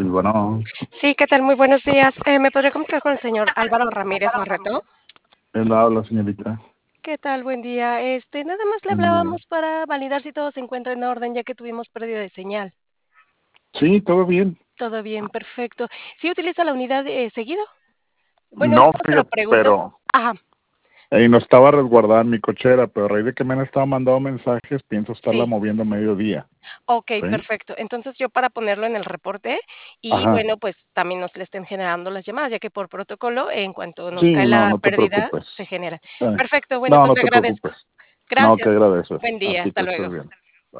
Bueno, Sí, ¿qué tal? Muy buenos días. ¿Me podría comunicar con el señor Álvaro Ramírez Barreto? él habla, señorita. ¿Qué tal? Buen día. Nada más le Buen día. hablábamos para validar si todo se encuentra en orden, ya que tuvimos pérdida de señal. Sí, todo bien. Todo bien, perfecto. ¿Sí utiliza la unidad seguido? Bueno, No, esto se lo fíjate, pregunto. pero Ajá, no estaba resguardada en mi cochera, pero a raíz de que me han estado mandando mensajes, pienso estarla sí. moviendo a mediodía. Ok, ¿Sí? perfecto. Entonces yo para ponerlo en el reporte y Ajá. bueno, pues también nos le estén generando las llamadas, ya que por protocolo, en cuanto nos Sí, cae no, la no te pérdida, preocupes. se genera. Eh, Perfecto, bueno, No, pues no le te agradezco. preocupes. No, que Gracias. agradeces. Buen A día, ti hasta que estés luego. bien.